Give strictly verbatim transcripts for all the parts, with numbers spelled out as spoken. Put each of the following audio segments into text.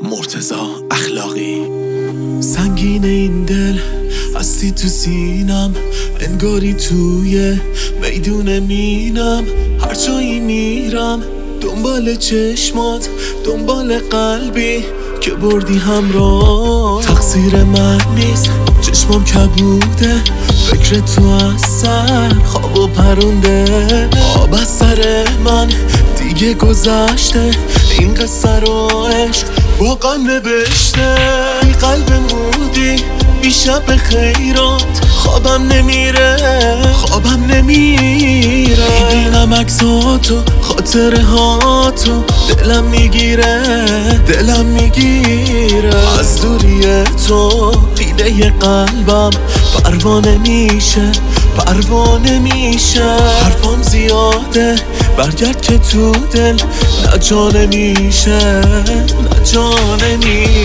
مرتضی اخلاقی. سنگین این دل هستی تو سینم، انگاری توی میدون مینم. هر جایی میرم دنبال چشمات، دنبال قلبی که بردی همراه. تقصیر من نیست چشمام کبوده، فکر تو از سر خواب و پرونده. آب از سر من دیگه گذشته، این قصه رو عشق با غم نوشته. ای قلب مودی بی شب خیرات، خوابم نمیره خوابم نمیره. میبینم عکساتو خاطره هاتو، دلم میگیره دلم میگیره. از دوری تو دیده قلبم پروانه میشه پروانه میشه. حرفام زیاده برگرد که تو دل نجانه میشه نجانه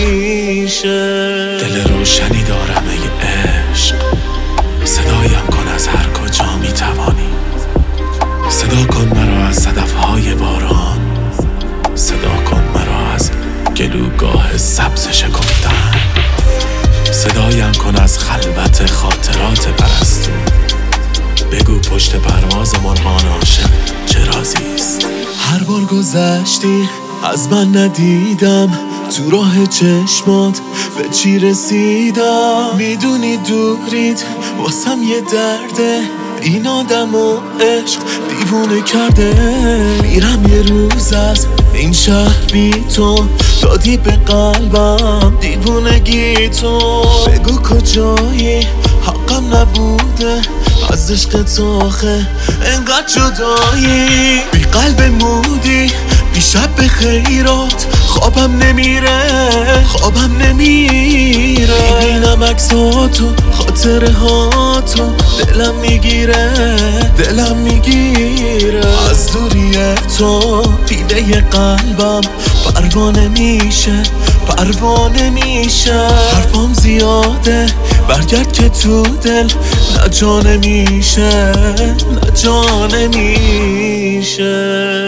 میشه. دل روشنی دارم ای عشق، صدایم کن از هر کجا میتوانی. صدا کن مرا از صدفهای باران، صدا کن مرا از گلوگاه سبز شکفتن. صدایم کن از خلوت خاطرات پرستو، بگو پشت پرواز مرغان عاشق چه رازیست. هر بار گذشتی از من ندیدم، تو راه چشمات به چی رسیدم. میدونی دورید واسم یه درده، این آدم و عشق دیوونه کرده. میرم یه روز از این شهر بی تو، دادی به قلبم دیوونگی تو. بگو کجایی حقم نبوده، از عشقت آخه انقدر جدایی. بی قلب مودی بی شب خیرات، خوابم نمیره خوابم نمیره. میبینم عکساتو خاطره هاتو، دلم میگیره دلم میگیره. از دوری تو دیده قلبم پروانه میشه پروانه میشه. حرفام زیاده برگرد که تو دل نجانه میشه نجانه میشه.